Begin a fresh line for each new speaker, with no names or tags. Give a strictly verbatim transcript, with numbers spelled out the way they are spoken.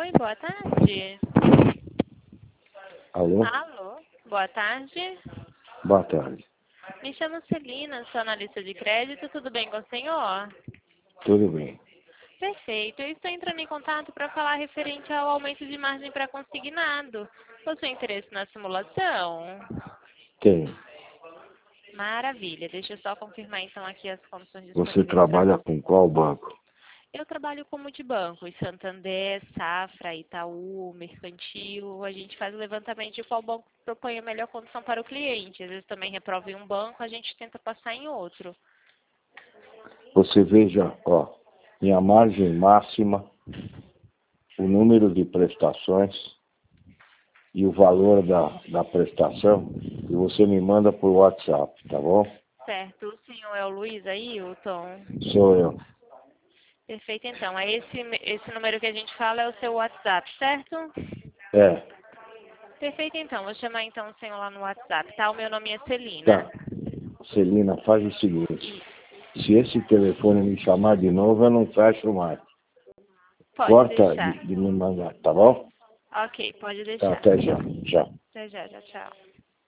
Oi, boa tarde.
Alô?
Alô, boa tarde.
Boa tarde.
Me chamo Celina, sou analista de crédito, tudo bem com o senhor?
Tudo bem.
Perfeito, eu estou entrando em contato para falar referente ao aumento de margem para consignado. Possui interesse na simulação?
Tenho.
Maravilha, deixa eu só confirmar então aqui as condições
Você
disponíveis
trabalha
para...
com qual banco?
Eu trabalho com multibancos, Santander, Safra, Itaú, Mercantil. A gente faz o levantamento de qual banco propõe a melhor condição para o cliente. Às vezes também reprova em um banco, a gente tenta passar em outro.
Você veja, ó, minha margem máxima, o número de prestações e o valor da, da prestação, e você me manda por WhatsApp, tá bom?
Certo, o senhor é o Luiz Ailton?
Sou eu.
Perfeito, então. É esse, esse número que a gente fala é o seu WhatsApp, certo?
É,
Perfeito, então. Vou chamar então o senhor lá no WhatsApp, tá? O meu nome é Celina.
tá. Celina, faz o seguinte. Se esse telefone me chamar de novo, eu não fecho mais.
Pode
Corta
deixar.
de, de me mandar, tá bom?
Ok, pode
Tá,
deixar.
até já. Já.
Até já, tchau, tchau.